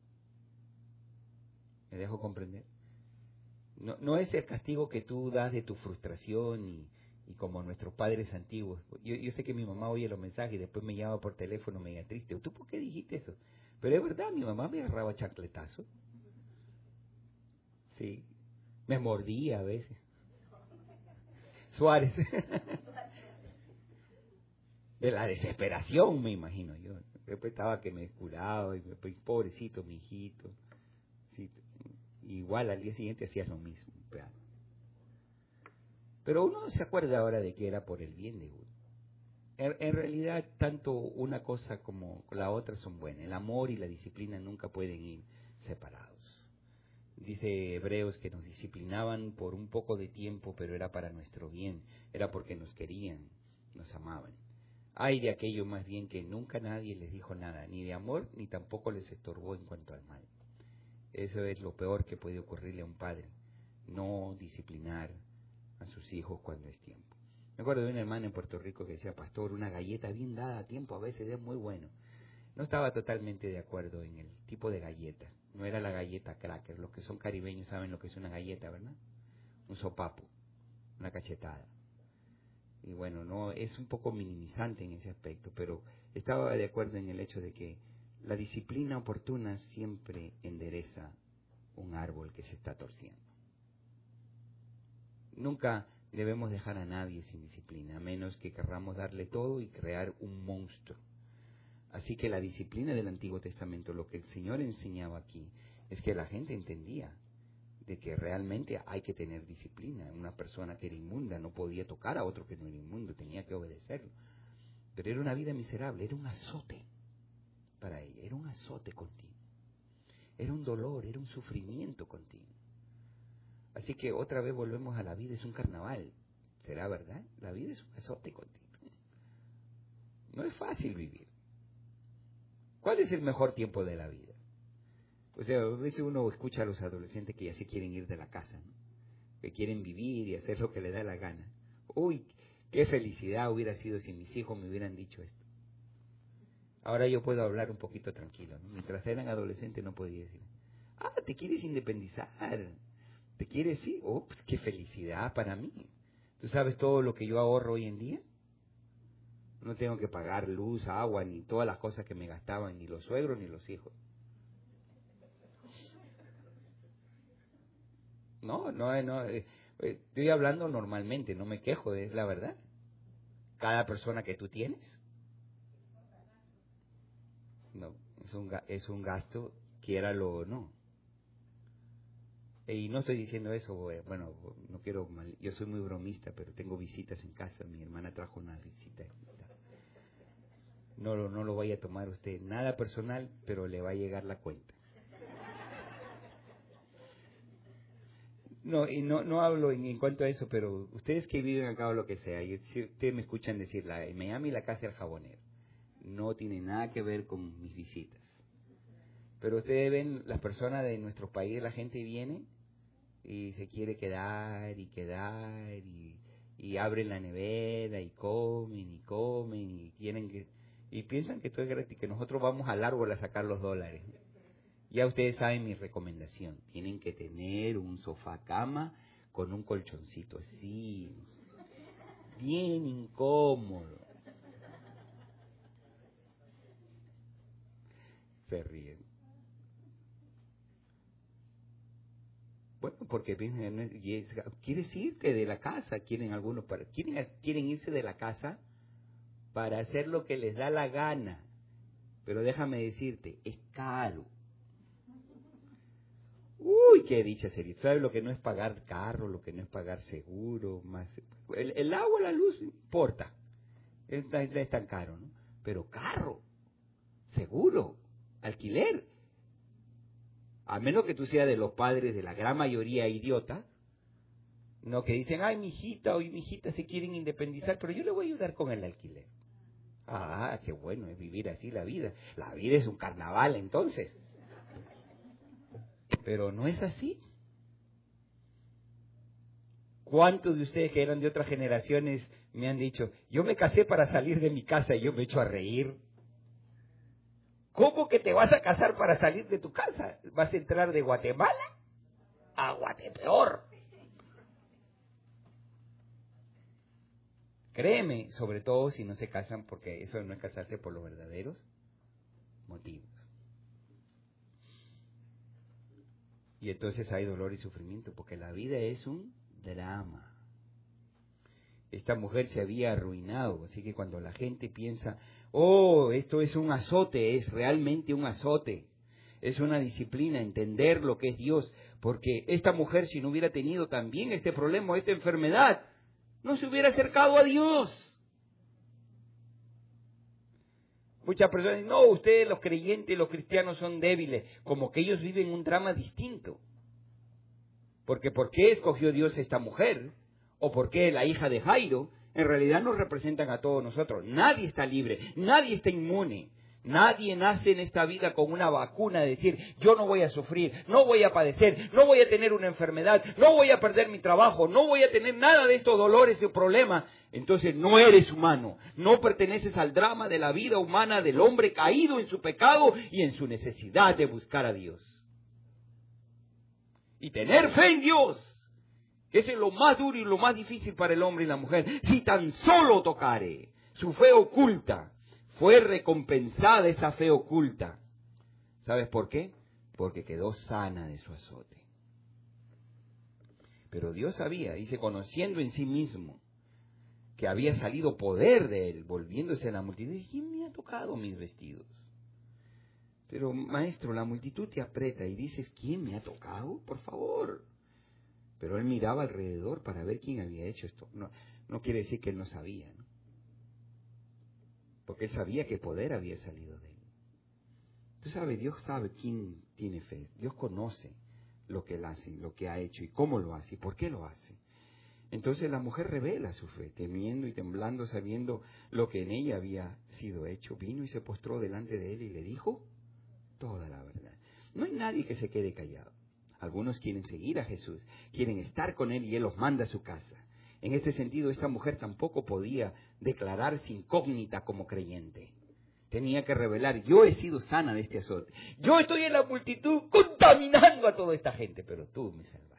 ¿Me dejo comprender? No, no es el castigo que tú das de tu frustración y, y como nuestros padres antiguos. Yo, yo sé que mi mamá oye los mensajes y después me llama por teléfono media triste. ¿Tú por qué dijiste eso? Pero es verdad, mi mamá me agarraba chancletazo. Sí, me mordía a veces. Suárez. De la desesperación, me imagino yo. Después estaba que me curaba, y después, pobrecito mi hijito. Sí, igual al día siguiente hacías lo mismo. Pero uno no se acuerda ahora de que era por el bien de uno. En, en realidad, tanto una cosa como la otra son buenas. El amor y la disciplina nunca pueden ir separados. Dice Hebreos que nos disciplinaban por un poco de tiempo, pero era para nuestro bien. Era porque nos querían, nos amaban. Ay de aquello más bien que nunca nadie les dijo nada, ni de amor, ni tampoco les estorbó en cuanto al mal. Eso es lo peor que puede ocurrirle a un padre, no disciplinar a sus hijos cuando es tiempo. Me acuerdo de una hermana en Puerto Rico que decía, pastor, una galleta bien dada a tiempo a veces es muy bueno. No estaba totalmente de acuerdo en el tipo de galleta, no era la galleta cracker. Los que son caribeños saben lo que es una galleta, ¿verdad? Un sopapo, una cachetada. Y bueno, no es un poco minimizante en ese aspecto, pero estaba de acuerdo en el hecho de que la disciplina oportuna siempre endereza un árbol que se está torciendo. Nunca debemos dejar a nadie sin disciplina, a menos que querramos darle todo y crear un monstruo. Así que la disciplina del Antiguo Testamento, lo que el Señor enseñaba aquí, es que la gente entendía de que realmente hay que tener disciplina. Una persona que era inmunda no podía tocar a otro que no era inmundo, tenía que obedecerlo. Pero era una vida miserable, era un azote para ella, era un azote continuo. Era un dolor, era un sufrimiento continuo. Así que otra vez volvemos a la vida, es un carnaval. ¿Será verdad? La vida es un azote continuo. No es fácil vivir. ¿Cuál es el mejor tiempo de la vida? O sea, a veces uno escucha a los adolescentes que ya se quieren ir de la casa, ¿no? Que quieren vivir y hacer lo que les da la gana. Uy, qué felicidad hubiera sido si mis hijos me hubieran dicho esto. Ahora yo puedo hablar un poquito tranquilo, ¿no? Mientras eran adolescentes no podía decir, ah, te quieres independizar, te quieres ir, oh, pues qué felicidad para mí. ¿Tú sabes todo lo que yo ahorro hoy en día? No tengo que pagar luz, agua, ni todas las cosas que me gastaban, ni los suegros ni los hijos. No, no, no, eh, estoy hablando normalmente, no me quejo, es la verdad. Cada persona que tú tienes, no, es un, es un gasto, quiéralo o no. Y no estoy diciendo eso, bueno, no quiero mal, yo soy muy bromista, pero tengo visitas en casa, mi hermana trajo una visita. No, no lo vaya a tomar usted nada personal, pero le va a llegar la cuenta. No, y no, no hablo en, en cuanto a eso, pero ustedes que viven acá o lo que sea, y si ustedes me escuchan decir, la, en Miami la casa del jabonero, no tiene nada que ver con mis visitas. Pero ustedes ven, las personas de nuestro país, la gente viene y se quiere quedar y quedar y, y abren la nevera y comen y comen y quieren que y piensan que esto es gratis, que nosotros vamos al árbol a sacar los dólares. Ya ustedes saben mi recomendación, tienen que tener un sofá cama con un colchoncito así, bien incómodo. Se ríen. Bueno, porque piensan, quieres irte de la casa, quieren algunos para, quieren, quieren irse de la casa para hacer lo que les da la gana. Pero déjame decirte, es caro. Uy, qué dicha sería. ¿Sabes lo que no es pagar carro, lo que no es pagar seguro? Más El, el agua, la luz, no importa. Es, es tan caro, ¿no? Pero carro, seguro, alquiler. A menos que tú seas de los padres de la gran mayoría idiota, no que dicen, ay, mi hijita o mi hijita se quieren independizar, pero yo le voy a ayudar con el alquiler. Ah, qué bueno es vivir así la vida. La vida es un carnaval entonces. Pero no es así. ¿Cuántos de ustedes que eran de otras generaciones me han dicho, yo me casé para salir de mi casa y yo me echo a reír? ¿Cómo que te vas a casar para salir de tu casa? ¿Vas a entrar de Guatemala a Guatepeor? Créeme, sobre todo si no se casan, porque eso no es casarse por los verdaderos motivos. Y entonces hay dolor y sufrimiento, porque la vida es un drama. Esta mujer se había arruinado, así que cuando la gente piensa, oh, esto es un azote, es realmente un azote. Es una disciplina, entender lo que es Dios, porque esta mujer, si no hubiera tenido también este problema, esta enfermedad, no se hubiera acercado a Dios. Muchas personas dicen, no, ustedes los creyentes, los cristianos son débiles, como que ellos viven un drama distinto. Porque ¿por qué escogió Dios esta mujer? ¿O por qué la hija de Jairo? En realidad nos representan a todos nosotros. Nadie está libre, nadie está inmune. Nadie nace en esta vida con una vacuna de decir, yo no voy a sufrir, no voy a padecer, no voy a tener una enfermedad, no voy a perder mi trabajo, no voy a tener nada de estos dolores y problemas. Entonces no eres humano, no perteneces al drama de la vida humana del hombre caído en su pecado y en su necesidad de buscar a Dios. Y tener fe en Dios, que es lo más duro y lo más difícil para el hombre y la mujer. Si tan solo tocare, su fe oculta, fue recompensada esa fe oculta. ¿Sabes por qué? Porque quedó sana de su azote. Pero Dios sabía, dice, conociendo en sí mismo, que había salido poder de él, volviéndose a la multitud. ¿Quién me ha tocado mis vestidos? Pero, maestro, la multitud te aprieta y dices, ¿quién me ha tocado? Por favor. Pero él miraba alrededor para ver quién había hecho esto. No, no quiere decir que él no sabía, ¿no? Porque él sabía que poder había salido de él. Tú sabes, Dios sabe quién tiene fe. Dios conoce lo que él hace, lo que ha hecho y cómo lo hace y por qué lo hace. Entonces la mujer revela su fe, temiendo y temblando, sabiendo lo que en ella había sido hecho. Vino y se postró delante de él y le dijo toda la verdad. No hay nadie que se quede callado. Algunos quieren seguir a Jesús, quieren estar con él y él los manda a su casa. En este sentido, esta mujer tampoco podía declararse incógnita como creyente. Tenía que revelar, yo he sido sana de este azote. Yo estoy en la multitud contaminando a toda esta gente, pero tú me salvaste.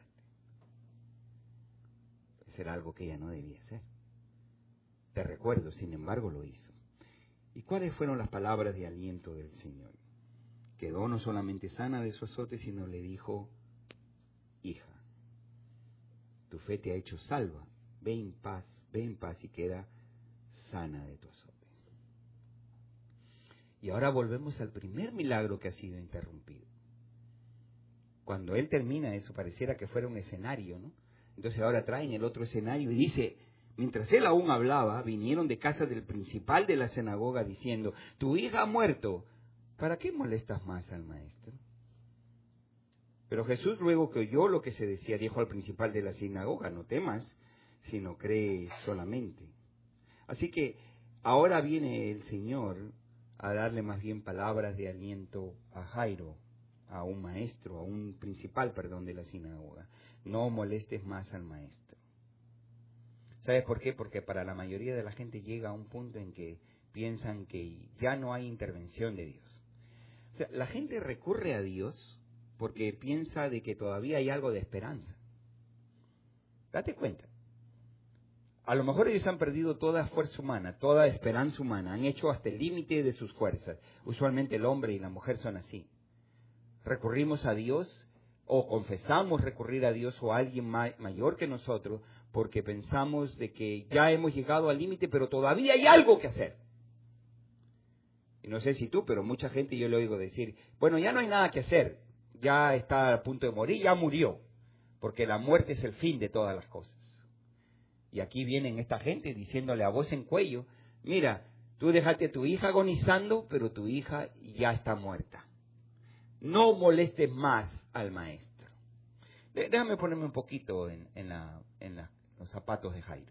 Eso era algo que ella no debía hacer. Te recuerdo, sin embargo, lo hizo. ¿Y cuáles fueron las palabras de aliento del Señor? Quedó no solamente sana de su azote, sino le dijo, hija, tu fe te ha hecho salva. Ve en paz, ve en paz y queda sana de tu azote. Y ahora volvemos al primer milagro que ha sido interrumpido. Cuando él termina eso, pareciera que fuera un escenario, ¿no? Entonces ahora traen el otro escenario y dice, mientras él aún hablaba, vinieron de casa del principal de la sinagoga diciendo, tu hija ha muerto, ¿para qué molestas más al maestro? Pero Jesús, luego que oyó lo que se decía, dijo al principal de la sinagoga, no temas, sino cree solamente. Así que ahora viene el Señor a darle más bien palabras de aliento a Jairo, a un maestro, a un principal, perdón, de la sinagoga. No molestes más al maestro. ¿Sabes por qué? Porque para la mayoría de la gente llega a un punto en que piensan que ya no hay intervención de Dios. O sea, la gente recurre a Dios porque piensa de que todavía hay algo de esperanza. Date cuenta. A lo mejor ellos han perdido toda fuerza humana, toda esperanza humana, han hecho hasta el límite de sus fuerzas. Usualmente el hombre y la mujer son así. Recurrimos a Dios o confesamos recurrir a Dios o a alguien ma- mayor que nosotros porque pensamos de que ya hemos llegado al límite, pero todavía hay algo que hacer. Y no sé si tú, pero mucha gente yo le oigo decir, bueno, ya no hay nada que hacer, ya está a punto de morir, ya murió, porque la muerte es el fin de todas las cosas. Y aquí vienen esta gente diciéndole a voz en cuello, mira, tú dejaste a tu hija agonizando, pero tu hija ya está muerta. No molestes más al maestro. Déjame ponerme un poquito en, en, la, en la, los zapatos de Jairo.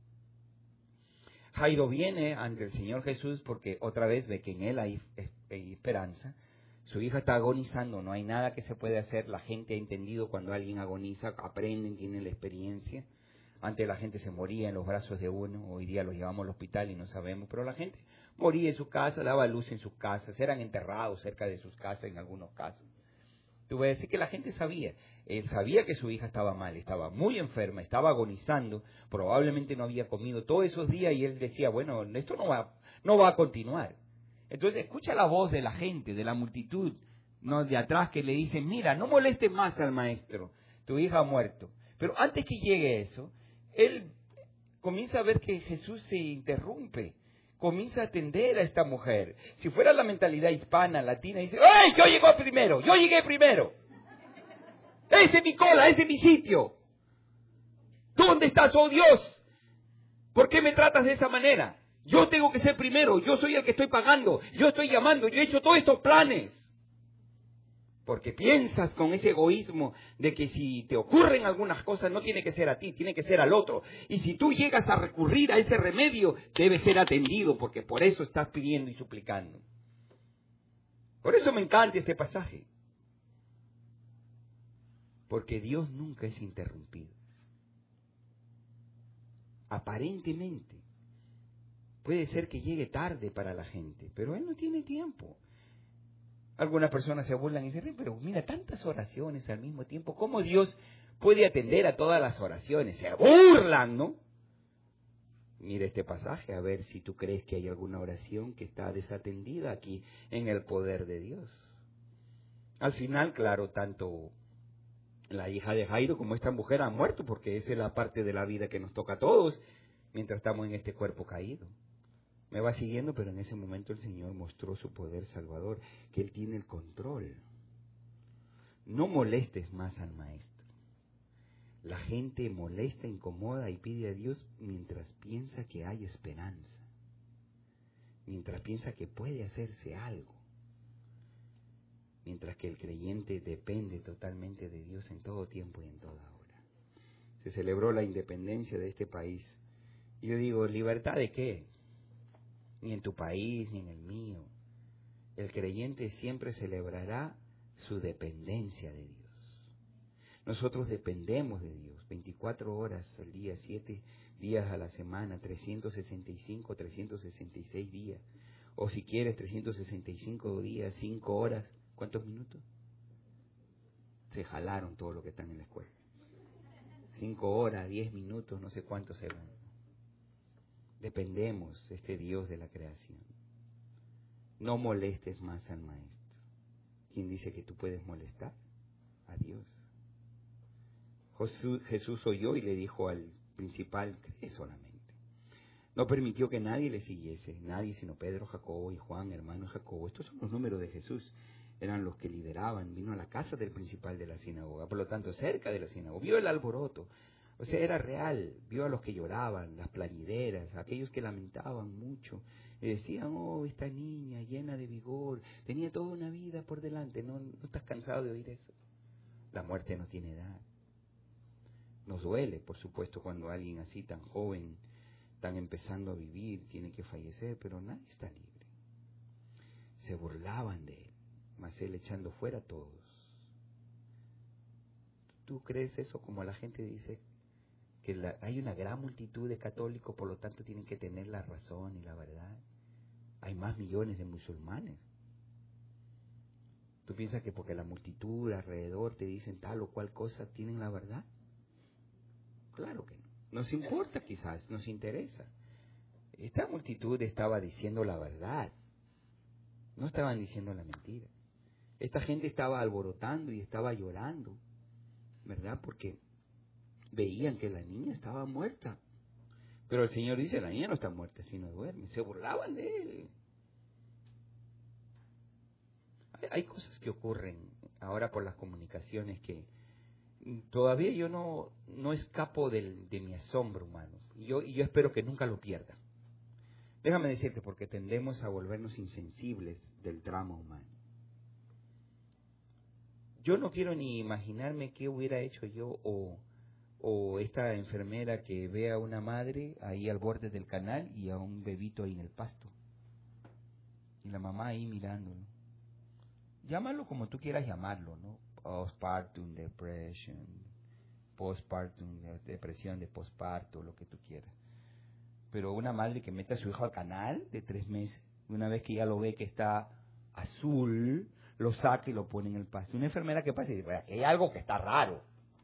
Jairo viene ante el Señor Jesús porque otra vez ve que en él hay, hay esperanza. Su hija está agonizando, no hay nada que se puede hacer. La gente ha entendido cuando alguien agoniza, aprenden, tienen la experiencia. Antes la gente se moría en los brazos de uno, hoy día los llevamos al hospital y no sabemos, pero la gente moría en su casa, daba luz en sus casas, eran enterrados cerca de sus casas en algunos casos. Tú vas a decir que la gente sabía, él sabía que su hija estaba mal, estaba muy enferma, estaba agonizando, probablemente no había comido todos esos días y él decía, bueno, esto no va, no va a continuar. Entonces escucha la voz de la gente, de la multitud, no de atrás que le dicen, mira, no molestes más al maestro, tu hija ha muerto. Pero antes que llegue eso, él comienza a ver que Jesús se interrumpe. Comienza a atender a esta mujer. Si fuera la mentalidad hispana, latina, dice, ¡ay, yo llegué primero! ¡Yo llegué primero! ¡Ese es mi cola! ¡Ese es mi sitio! ¿Dónde estás, oh Dios? ¿Por qué me tratas de esa manera? Yo tengo que ser primero. Yo soy el que estoy pagando. Yo estoy llamando. Yo he hecho todos estos planes. Porque piensas con ese egoísmo de que si te ocurren algunas cosas no tiene que ser a ti, tiene que ser al otro. Y si tú llegas a recurrir a ese remedio, debe ser atendido, porque por eso estás pidiendo y suplicando. Por eso me encanta este pasaje. Porque Dios nunca es interrumpido. Aparentemente, puede ser que llegue tarde para la gente, pero Él no tiene tiempo. Algunas personas se burlan y dicen, pero mira, tantas oraciones al mismo tiempo, ¿cómo Dios puede atender a todas las oraciones? Se burlan, ¿no? Mira este pasaje, a ver si tú crees que hay alguna oración que está desatendida aquí en el poder de Dios. Al final, claro, tanto la hija de Jairo como esta mujer han muerto, porque esa es la parte de la vida que nos toca a todos mientras estamos en este cuerpo caído. Me va siguiendo, pero en ese momento el Señor mostró su poder salvador, que Él tiene el control. No molestes más al Maestro. La gente molesta, incomoda y pide a Dios mientras piensa que hay esperanza, mientras piensa que puede hacerse algo, mientras que el creyente depende totalmente de Dios en todo tiempo y en toda hora. Se celebró la independencia de este país. Y yo digo, ¿libertad de qué? Ni en tu país, ni en el mío. El creyente siempre celebrará su dependencia de Dios. Nosotros dependemos de Dios, veinticuatro horas al día, siete días a la semana, trescientos sesenta y cinco, trescientos sesenta y seis días. O si quieres, trescientos sesenta y cinco días, cinco horas. ¿Cuántos minutos? Se jalaron todo lo que están en la escuela. cinco horas, diez minutos, no sé cuántos segundos. Dependemos de este Dios de la creación. No molestes más al Maestro. ¿Quién dice que tú puedes molestar? A Dios. Jesús, Jesús oyó y le dijo al principal, cree solamente. No permitió que nadie le siguiese, nadie sino Pedro, Jacobo y Juan, hermanos de Jacobo. Estos son los números de Jesús. Eran los que lideraban. Vino a la casa del principal de la sinagoga, por lo tanto cerca de la sinagoga. Vio el alboroto. O sea, era real. Vio a los que lloraban, las plañideras, aquellos que lamentaban mucho. Y decían, oh, esta niña llena de vigor, tenía toda una vida por delante. ¿No, no estás cansado de oír eso? La muerte no tiene edad. Nos duele, por supuesto, cuando alguien así tan joven, tan empezando a vivir, tiene que fallecer, pero nadie está libre. Se burlaban de él, mas él echando fuera a todos. ¿Tú crees eso como la gente dice? Que la, hay una gran multitud de católicos, por lo tanto tienen que tener la razón y la verdad. Hay más millones de musulmanes. ¿Tú piensas que porque la multitud alrededor te dicen tal o cual cosa, tienen la verdad? Claro que no. Nos importa quizás, nos interesa. Esta multitud estaba diciendo la verdad. No estaban diciendo la mentira. Esta gente estaba alborotando y estaba llorando, ¿verdad? Porque veían que la niña estaba muerta. Pero el Señor dice, la niña no está muerta, sino duerme. Se burlaban de él. Hay, hay cosas que ocurren ahora por las comunicaciones que todavía yo no, no escapo del, de mi asombro humano. Y yo, y yo espero que nunca lo pierda. Déjame decirte, porque tendemos a volvernos insensibles del drama humano. Yo no quiero ni imaginarme qué hubiera hecho yo o, o esta enfermera que ve a una madre ahí al borde del canal y a un bebito ahí en el pasto. Y la mamá ahí mirándolo. Llámalo como tú quieras llamarlo, ¿no? Postpartum depression, postpartum depresión de postparto, lo que tú quieras. Pero una madre que mete a su hijo al canal de tres meses, una vez que ya lo ve que está azul, lo saca y lo pone en el pasto. Una enfermera que pasa y dice, bueno, aquí hay algo que está raro.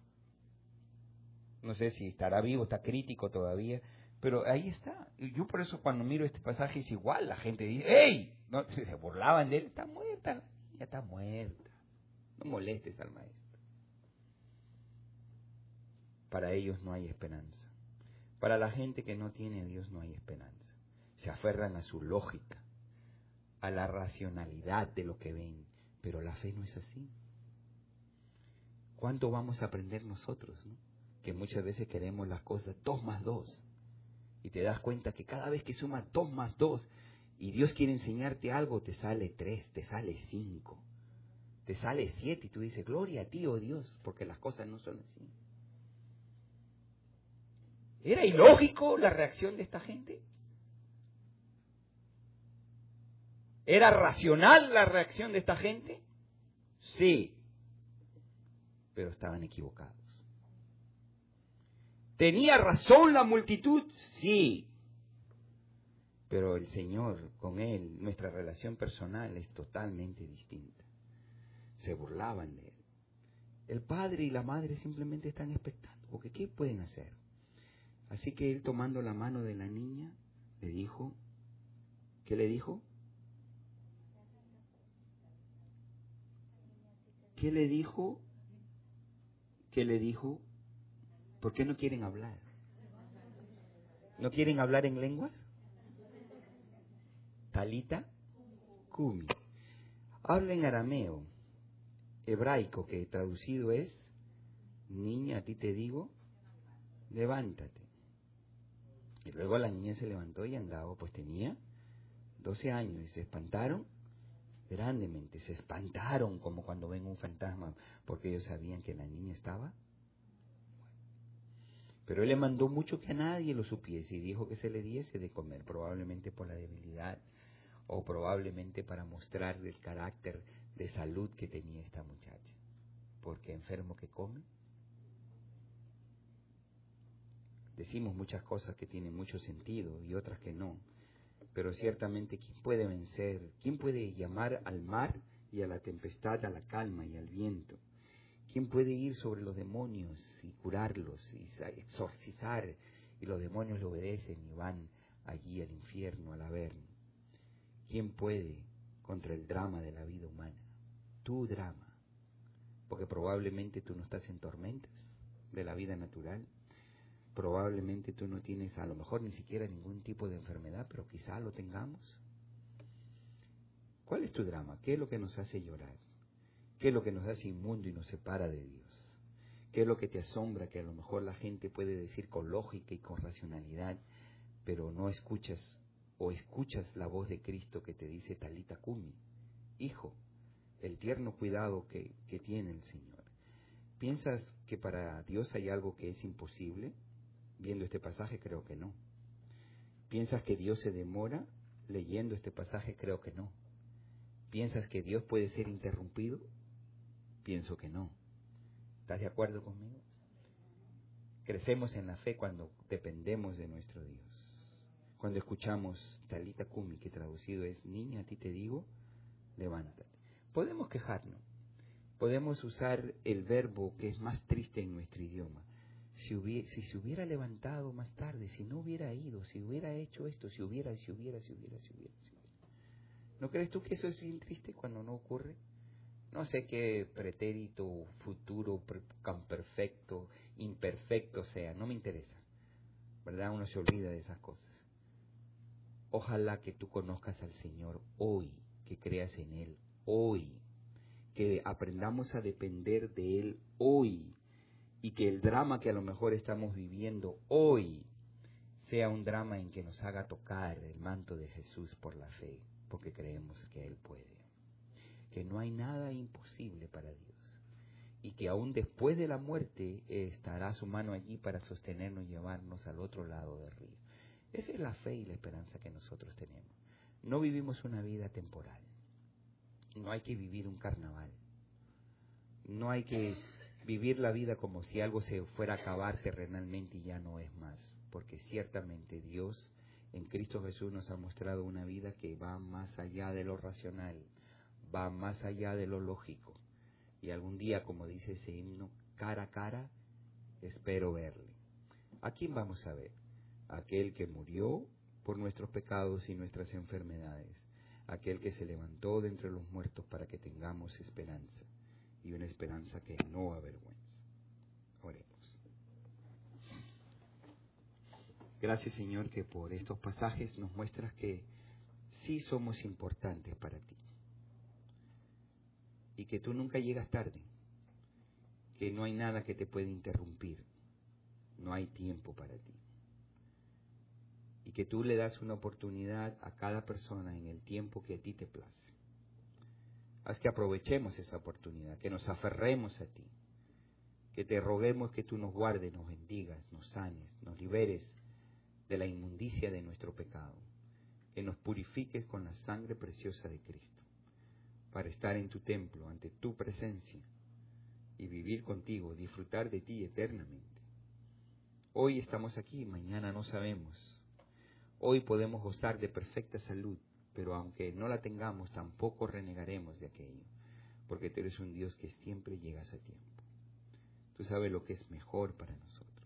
No sé si estará vivo, está crítico todavía, pero ahí está. Y yo por eso cuando miro este pasaje es igual, la gente dice, ¡ey! No, se burlaban de él, está muerta, ya está muerta. No molestes al Maestro. Para ellos no hay esperanza. Para la gente que no tiene a Dios no hay esperanza. Se aferran a su lógica, a la racionalidad de lo que ven, pero la fe no es así. ¿Cuánto vamos a aprender nosotros, ¿no? Que muchas veces queremos las cosas dos más dos, y te das cuenta que cada vez que sumas dos más dos, y Dios quiere enseñarte algo, te sale tres, te sale cinco, te sale siete, y tú dices, gloria a ti, oh Dios, porque las cosas no son así. ¿Era ilógico la reacción de esta gente? ¿Era racional la reacción de esta gente? Sí, pero estaban equivocados. ¿Tenía razón la multitud? Sí, pero el Señor, con Él, nuestra relación personal es totalmente distinta. Se burlaban de Él. El padre y la madre simplemente están expectando, porque ¿qué pueden hacer? Así que Él, tomando la mano de la niña, le dijo, ¿qué le dijo? ¿Qué le dijo? ¿Qué le dijo? ¿Por qué no quieren hablar? ¿No quieren hablar en lenguas? Talita Kumi. Habla en arameo, hebraico, que traducido es, niña, a ti te digo, levántate. Y luego la niña se levantó y andaba, pues tenía doce años, y se espantaron grandemente, se espantaron como cuando ven un fantasma, porque ellos sabían que la niña estaba. Pero él le mandó mucho que a nadie lo supiese y dijo que se le diese de comer, probablemente por la debilidad o probablemente para mostrar el carácter de salud que tenía esta muchacha. Porque enfermo que come. Decimos muchas cosas que tienen mucho sentido y otras que no. Pero ciertamente, ¿quién puede vencer? ¿Quién puede llamar al mar y a la tempestad, a la calma y al viento? ¿Quién puede ir sobre los demonios y curarlos y exorcizar? Y los demonios le obedecen y van allí al infierno, al averno. ¿Quién puede contra el drama de la vida humana? Tu drama. Porque probablemente tú no estás en tormentas de la vida natural. Probablemente tú no tienes a lo mejor ni siquiera ningún tipo de enfermedad, pero quizá lo tengamos. ¿Cuál es tu drama? ¿Qué es lo que nos hace llorar? ¿Qué es lo que nos hace inmundo y nos separa de Dios? ¿Qué es lo que te asombra que a lo mejor la gente puede decir con lógica y con racionalidad, pero no escuchas o escuchas la voz de Cristo que te dice Talita Kumi, hijo, el tierno cuidado que, que tiene el Señor? ¿Piensas que para Dios hay algo que es imposible? Viendo este pasaje creo que no. ¿Piensas que Dios se demora? Leyendo este pasaje creo que no. ¿Piensas que Dios puede ser interrumpido? Pienso que no. ¿Estás de acuerdo conmigo? Crecemos en la fe cuando dependemos de nuestro Dios. Cuando escuchamos Talita Kumi, que traducido es, niña, a ti te digo, levántate. Podemos quejarnos. Podemos usar el verbo que es más triste en nuestro idioma. Si, hubiera, si se hubiera levantado más tarde, si no hubiera ido, si hubiera hecho esto, si hubiera, si hubiera, si hubiera, si hubiera, si hubiera. ¿No crees tú que eso es bien triste cuando no ocurre? No sé qué pretérito, futuro, perfecto, imperfecto sea, no me interesa. ¿Verdad? Uno se olvida de esas cosas. Ojalá que tú conozcas al Señor hoy, que creas en Él hoy, que aprendamos a depender de Él hoy, y que el drama que a lo mejor estamos viviendo hoy sea un drama en que nos haga tocar el manto de Jesús por la fe, porque creemos que Él puede, que no hay nada imposible para Dios, y que aún después de la muerte estará su mano allí para sostenernos y llevarnos al otro lado del río. Esa es la fe y la esperanza que nosotros tenemos. No vivimos una vida temporal, no hay que vivir un carnaval, no hay que vivir la vida como si algo se fuera a acabar terrenalmente y ya no es más, porque ciertamente Dios en Cristo Jesús nos ha mostrado una vida que va más allá de lo racional, va más allá de lo lógico, y algún día, como dice ese himno, cara a cara espero verle. ¿A quién vamos a ver? Aquel que murió por nuestros pecados y nuestras enfermedades, aquel que se levantó de entre los muertos para que tengamos esperanza, y una esperanza que no avergüenza. Oremos. Gracias, Señor, que por estos pasajes nos muestras que sí somos importantes para ti. Y que tú nunca llegas tarde. Que no hay nada que te pueda interrumpir. No hay tiempo para ti. Y que tú le das una oportunidad a cada persona en el tiempo que a ti te place. Haz que aprovechemos esa oportunidad, que nos aferremos a ti. Que te roguemos que tú nos guardes, nos bendigas, nos sanes, nos liberes de la inmundicia de nuestro pecado, que nos purifiques con la sangre preciosa de Cristo, para estar en tu templo, ante tu presencia, y vivir contigo, disfrutar de ti eternamente. Hoy estamos aquí, mañana no sabemos. Hoy podemos gozar de perfecta salud, pero aunque no la tengamos, tampoco renegaremos de aquello, porque tú eres un Dios que siempre llegas a tiempo. Tú sabes lo que es mejor para nosotros.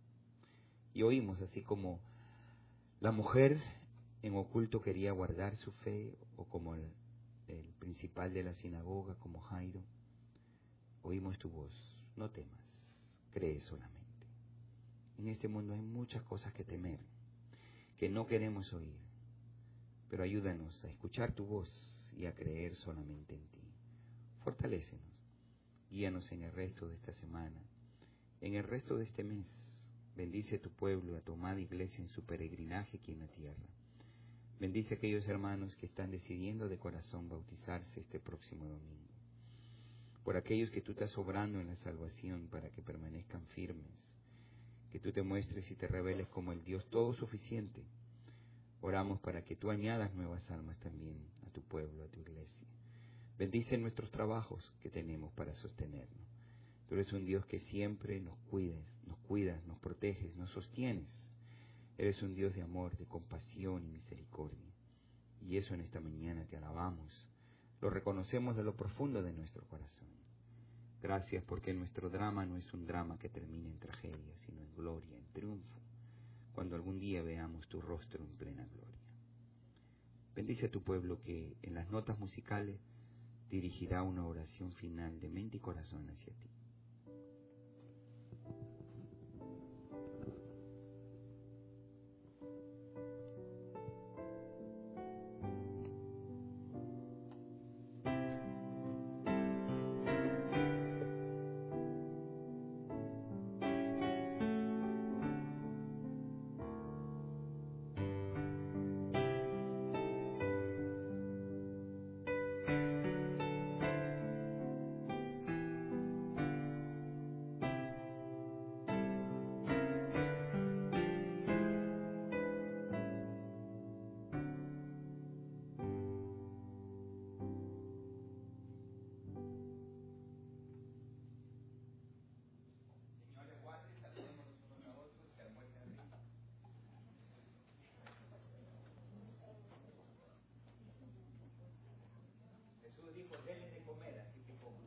Y oímos, así como la mujer en oculto quería guardar su fe, o como el, el principal de la sinagoga, como Jairo, oímos tu voz: no temas, cree solamente. En este mundo hay muchas cosas que temer, que no queremos oír, pero ayúdanos a escuchar tu voz y a creer solamente en ti. Fortalécenos, guíanos en el resto de esta semana, en el resto de este mes. Bendice a tu pueblo, a tu amada iglesia en su peregrinaje aquí en la tierra. Bendice a aquellos hermanos que están decidiendo de corazón bautizarse este próximo domingo. Por aquellos que tú estás obrando en la salvación para que permanezcan firmes. Que tú te muestres y te reveles como el Dios todo suficiente. Oramos para que tú añadas nuevas almas también a tu pueblo, a tu iglesia. Bendice nuestros trabajos que tenemos para sostenernos. Tú eres un Dios que siempre nos cuides, nos cuidas, nos proteges, nos sostienes. Eres un Dios de amor, de compasión y misericordia. Y eso en esta mañana te alabamos. Lo reconocemos de lo profundo de nuestro corazón. Gracias porque nuestro drama no es un drama que termine en tragedia, sino en gloria, en triunfo, cuando algún día veamos tu rostro en plena gloria. Bendice a tu pueblo que en las notas musicales dirigirá una oración final de mente y corazón hacia ti. Jesús dijo: denle de comer, así que coman.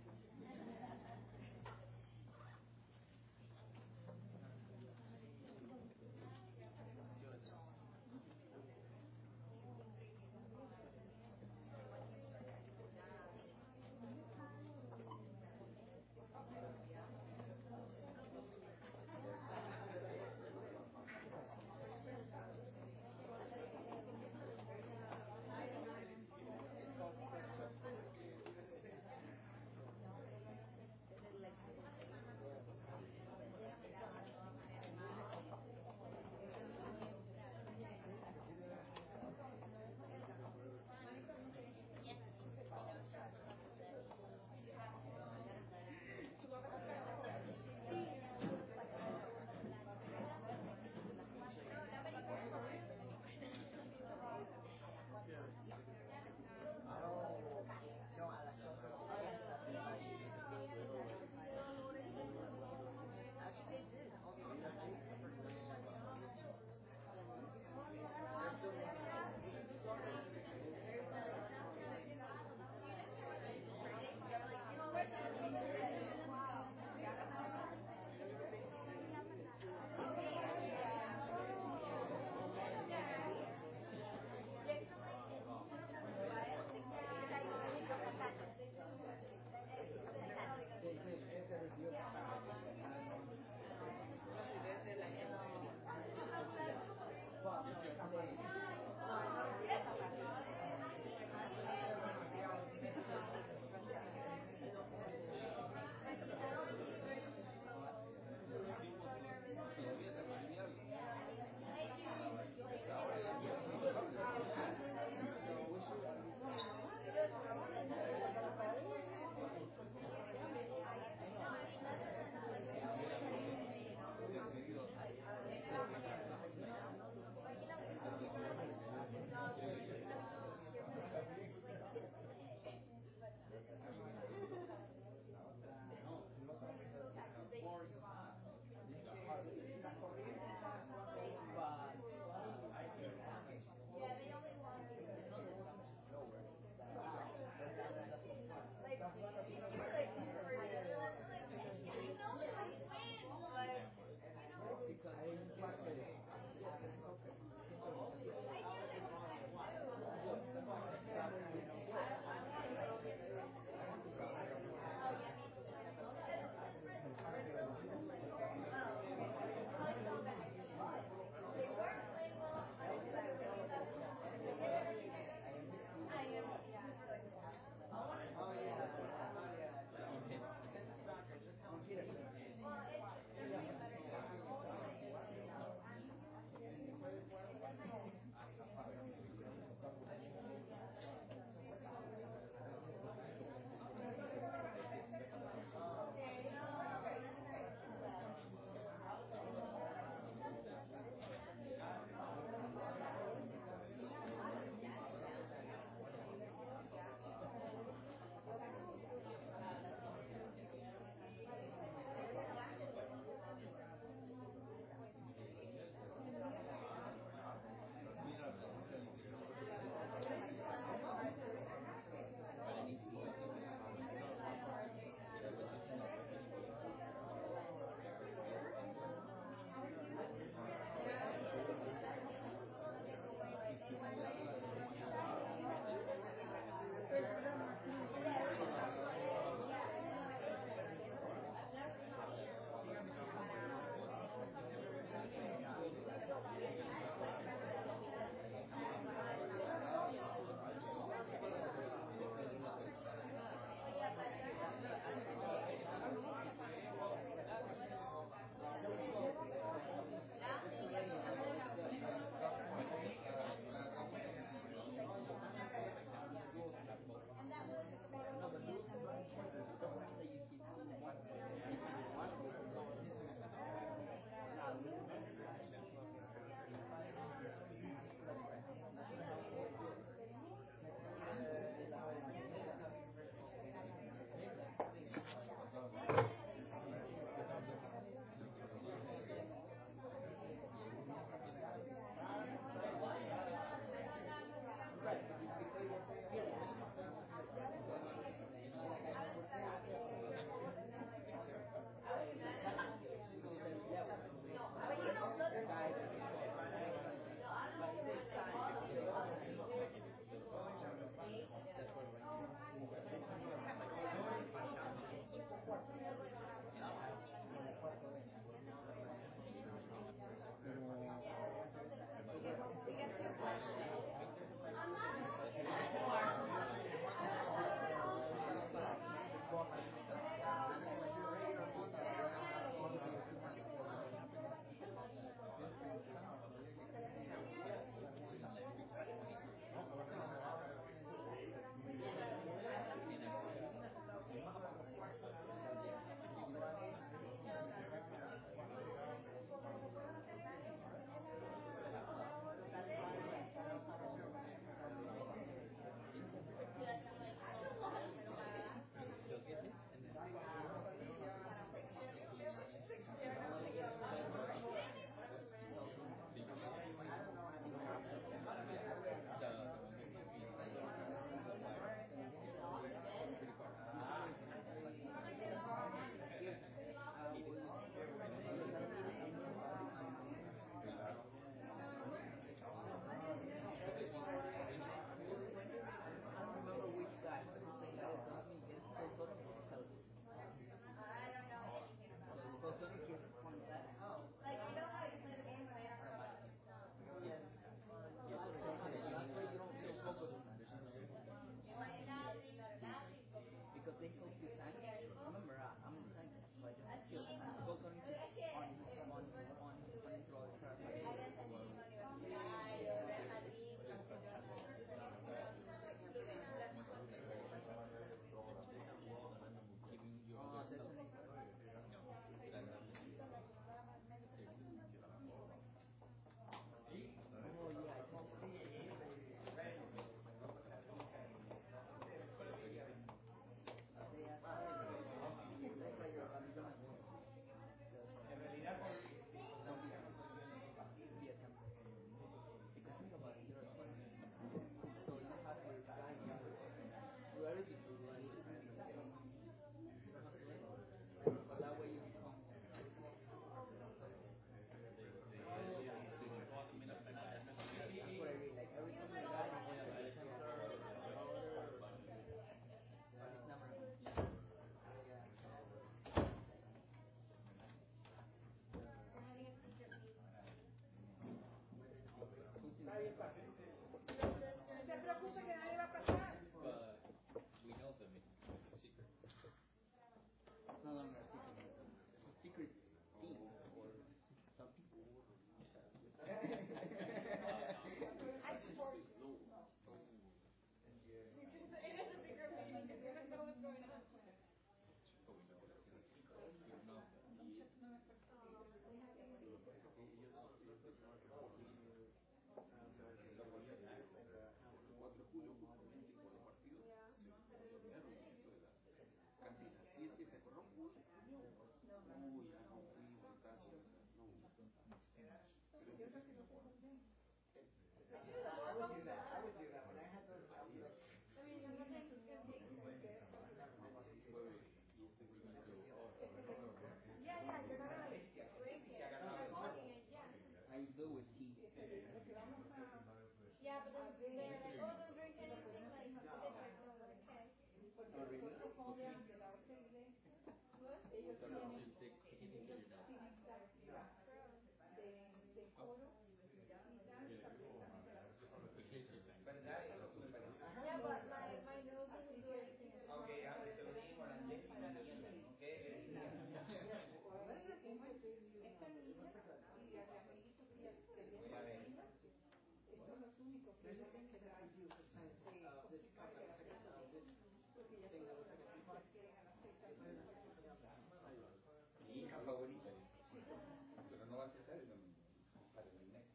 Mi hija favorita, pero no va a ser el domingo, para el next.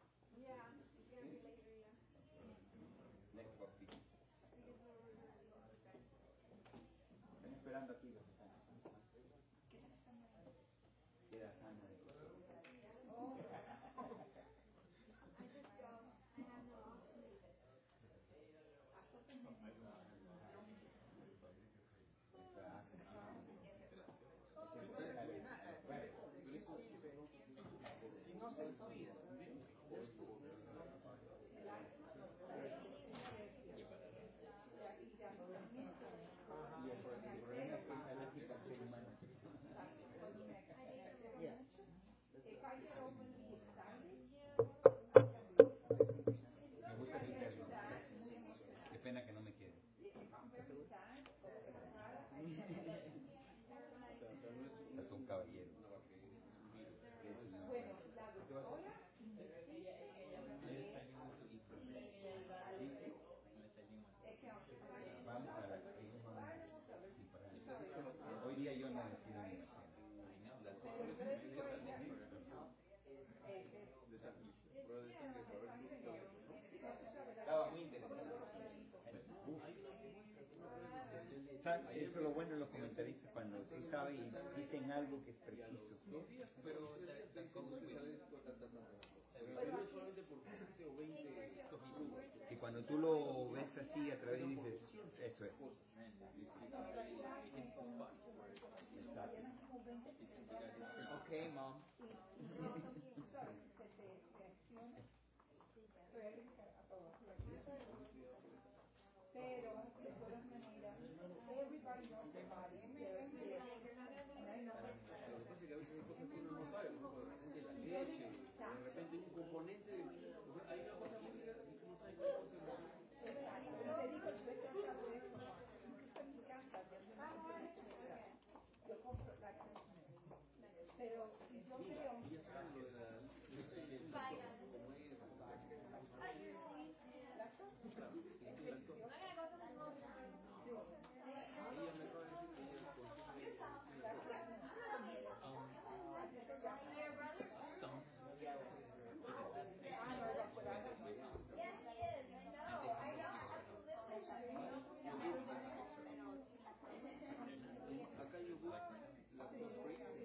Next baptismo. Están esperando aquí los que están. Queda sana de cosas. Si no se olvida, y el problema es que es alérgico al ser humano. Me gusta mi perro. Qué pena que no me quede. Es un caballero. Vamos a la hoy día yo no decido ni la cena. Estaba muy interesante. Eso es lo bueno de los comentaristas cuando tú sabes y dicen algo que es preciso. Pero y cuando tú lo ves así a través dices, eso es. Okay, mom. Pero de todas maneras, everybody knows their body. Lo que pasa es que a veces hay cosas que uno no sabe, como de repente la leche, de repente un componente, hay una cosa química y tú no sabes qué cosa es. Exacto, pero te digo, yo he tratado de esto, incluso en mi casa, yo compro la pero yo creo que acá yo voy las dos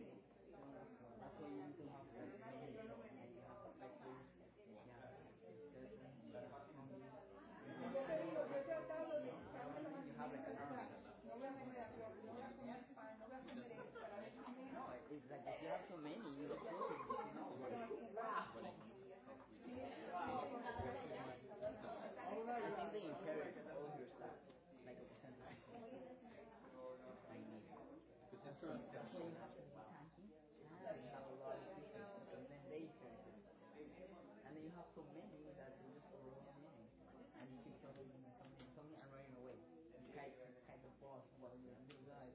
no, it's like if you have so many, you know, I think they inherit all your stuff, like a percentage. I need it. Because so you have to be tanky, and you have a lot of people, and then they inherit it. And then you have so many that you just overwhelm, and you keep telling me something, something and running away. You kind kind of boss while you're a big guy.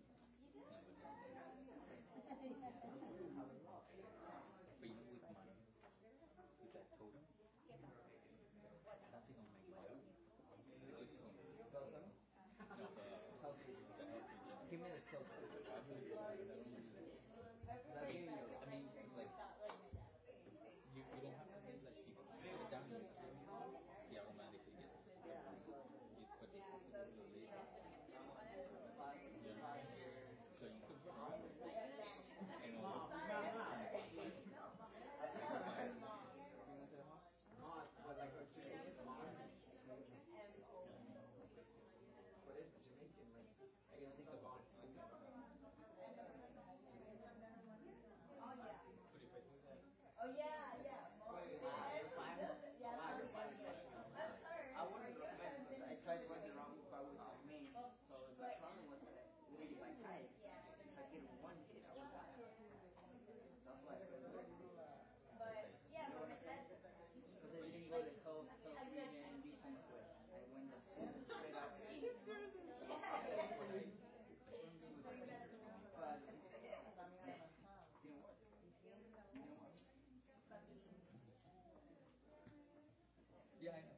But you know, with money, with that totem, nothing will make money. Good totem. No, the healthy. Give me the totem. I mean, it's like you, Ya,